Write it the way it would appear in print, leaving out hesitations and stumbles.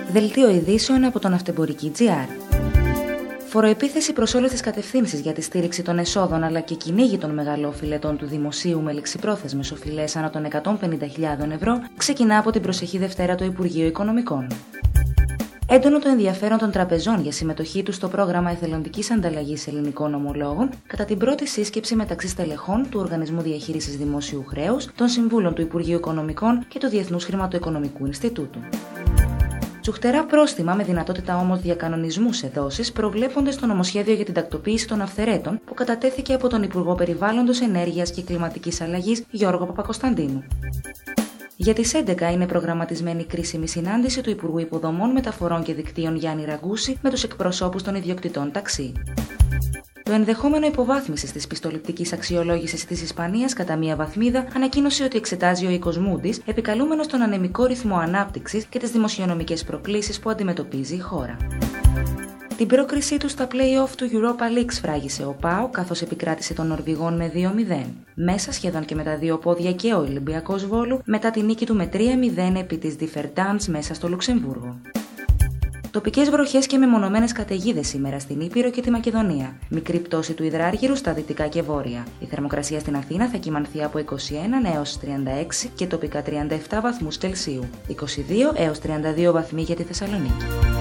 Δελτίο ειδήσεων από τον Ναυτεμπορική.gr. Φοροεπίθεση προς όλες τις κατευθύνσεις για τη στήριξη των εσόδων αλλά και κυνήγι των μεγαλόφιλετών του δημοσίου με ληξιπρόθεσμες οφειλές άνω των 150.000 ευρώ ξεκινά από την προσεχή Δευτέρα το Υπουργείο Οικονομικών. Έντονο το ενδιαφέρον των τραπεζών για συμμετοχή τους στο πρόγραμμα εθελοντικής ανταλλαγής ελληνικών ομολόγων κατά την πρώτη σύσκεψη μεταξύ στελεχών του Οργανισμού Διαχείρισης Δημόσιου Χρέους, των Συμβούλων του Υπουργείου Οικονομικών και του Διεθνούς Χρηματοοικονομικού Ινστιτούτου. Τσουχτερά πρόστιμα με δυνατότητα όμως διακανονισμού σε δόσεις προβλέπονται στο νομοσχέδιο για την τακτοποίηση των αυθαιρέτων που κατατέθηκε από τον Υπουργό Περιβάλλοντος, Ενέργειας και Κλιματικής Αλλαγής Γιώργο Παπακοσταντίνου. Για τις 11 είναι προγραμματισμένη κρίσιμη συνάντηση του Υπουργού Υποδομών, Μεταφορών και Δικτύων Γιάννη Ραγκούση με τους εκπροσώπους των ιδιοκτητών ταξί. Το ενδεχόμενο υποβάθμισης της πιστοληπτικής αξιολόγησης της Ισπανίας κατά μία βαθμίδα ανακοίνωσε ότι εξετάζει ο οίκος Moody's, επικαλούμενος τον ανεμικό ρυθμό ανάπτυξης και τις δημοσιονομικές προκλήσεις που αντιμετωπίζει η χώρα. Την πρόκρισή του στα play-off του Europa League σφράγισε ο ΠΑΟΚ καθώς επικράτησε των Νορβηγών με 2-0. Μέσα σχεδόν και με τα δύο πόδια και ο Ολυμπιακός Βόλου μετά τη νίκη του με 3-0 επί της Differdange μέσα στο Λουξεμβούργο. Τοπικές βροχές και μεμονωμένες καταιγίδες σήμερα στην Ήπειρο και τη Μακεδονία. Μικρή πτώση του υδράργυρου στα δυτικά και βόρεια. Η θερμοκρασία στην Αθήνα θα κυμανθεί από 21 έως 36 και τοπικά 37 βαθμούς Κελσίου. 22 έως 32 βαθμοί για τη Θεσσαλονίκη.